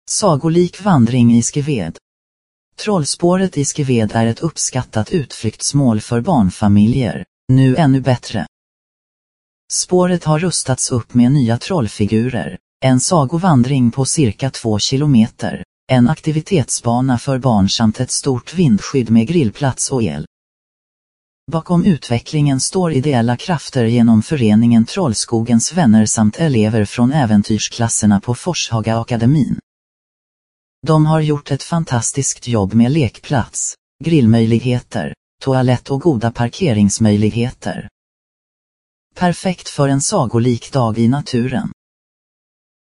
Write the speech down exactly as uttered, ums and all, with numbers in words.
Sagolik vandring i Skeved. Trollspåret i Skeved är ett uppskattat utflyktsmål för barnfamiljer, nu ännu bättre. Spåret har rustats upp med nya trollfigurer, en sagovandring på cirka två kilometer, en aktivitetsbana för barn samt ett stort vindskydd med grillplats och el. Bakom utvecklingen står ideella krafter genom föreningen Trollskogens vänner samt elever från äventyrsklasserna på Forshaga akademin. De har gjort ett fantastiskt jobb med lekplats, grillmöjligheter, toalett och goda parkeringsmöjligheter. Perfekt för en sagolik dag i naturen.